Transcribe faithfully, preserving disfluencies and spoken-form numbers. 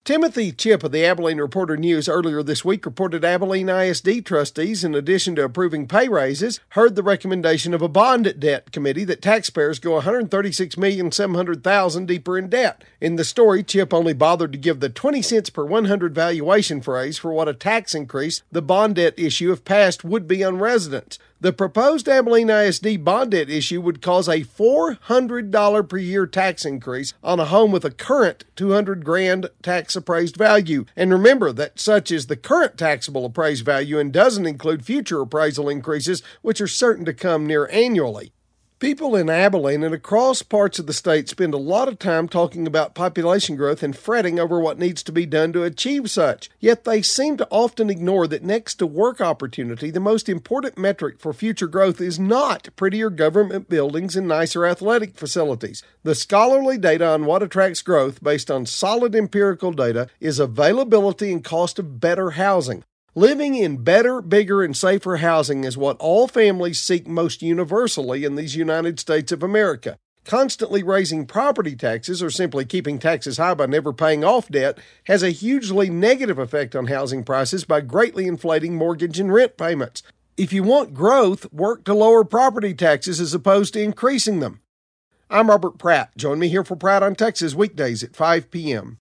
Timothy Chip of the Abilene Reporter News earlier this week reported Abilene I S D trustees, in addition to approving pay raises, heard the recommendation of a bond debt committee that taxpayers go one hundred thirty-six million seven hundred thousand dollars deeper in debt. In the story, Chip only bothered to give the twenty cents per one hundred valuation phrase for what a tax increase the bond debt issue, if passed, would be on residents. The proposed Abilene I S D bond debt issue would cause a four hundred dollars per year tax increase on a home with a current two hundred grand tax appraised value. And remember that such is the current taxable appraised value and doesn't include future appraisal increases, which are certain to come near annually. People in Abilene and across parts of the state spend a lot of time talking about population growth and fretting over what needs to be done to achieve such. Yet they seem to often ignore that next to work opportunity, the most important metric for future growth is not prettier government buildings and nicer athletic facilities. The scholarly data on what attracts growth, based on solid empirical data, is availability and cost of better housing. Living in better, bigger, and safer housing is what all families seek most universally in these United States of America. Constantly raising property taxes, or simply keeping taxes high by never paying off debt, has a hugely negative effect on housing prices by greatly inflating mortgage and rent payments. If you want growth, work to lower property taxes as opposed to increasing them. I'm Robert Pratt. Join me here for Pratt on Texas weekdays at five p.m.